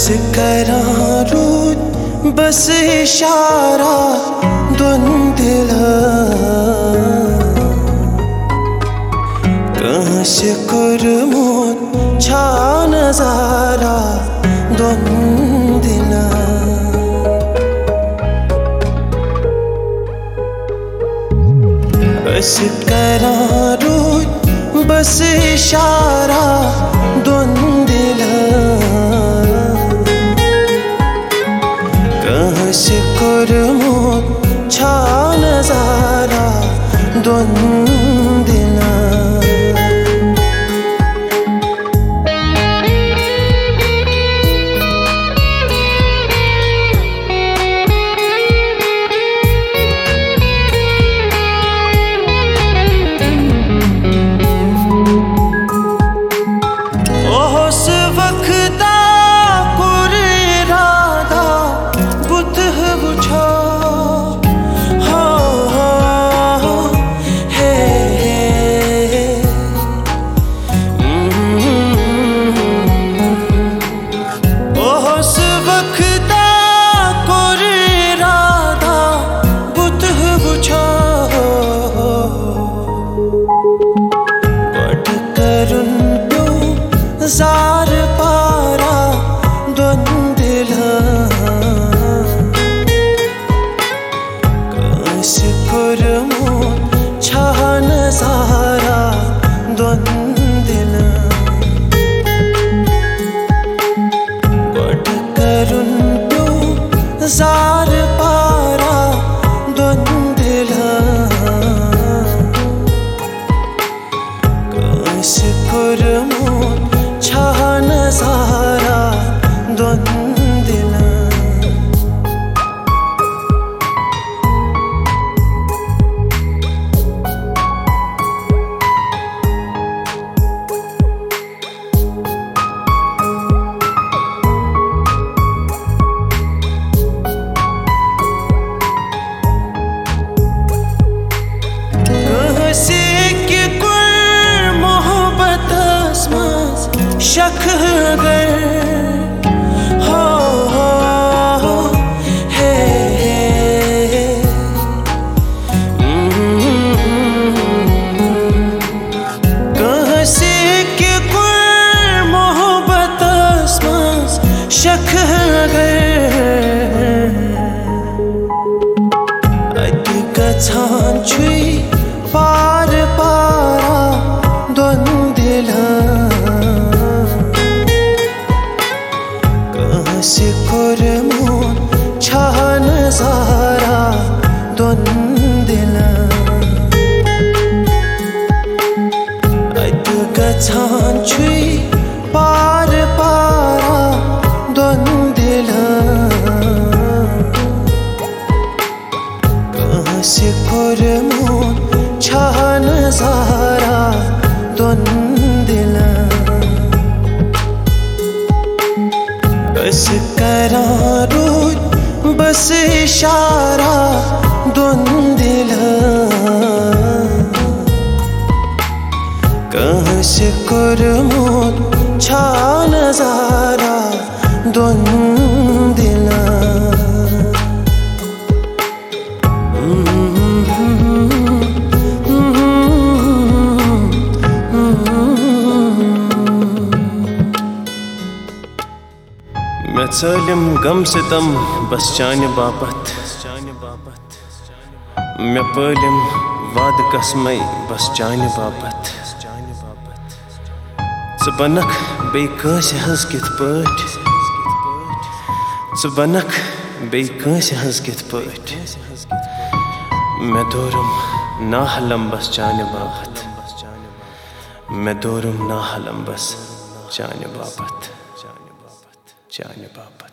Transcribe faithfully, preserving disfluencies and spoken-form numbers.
बस करां रूद बस इशारा धुंधला कहाँसे कुरमुत छा नजारा धुंधला बस करां रूद बस इशारा धुंधला कहाँसे कुरमुत छा नजारा धुंधला जार पारा धुंधला कहाँसे कुरमुत छा नजारा धुंधला बट करुन तो जार पारा धुंधला कहाँसे कुरमुत छा नजारा धुंधला कहाँसे कि कुल मोहब्बत में शक अगर हो हो हे हे कहाँसे कि कुल मोहब्बत में शक अगर अति गछान छुई पार पारा धुंधला कहाँसे कुरमुत छा नजारा धुंधला अति गछान छुई पार पारा धुंधला कहाँसे कुरमुत छा नजारा धुंधला बस करां रूद बस इशारा धुंधला कहाँसे कुरमुत छा नजारा धुंधला मैं सलिम गम सितम बस चाने बापत मैं पलिम वाद कसमई बस चाने बापत च बनक बे कांसे हंस कित पट च बनक बे कांसे हंस कित पट मैं दोरुम नाहलम बस चाने बापत मैं दोरुम नाहलम बस चाने बापत चाने बापत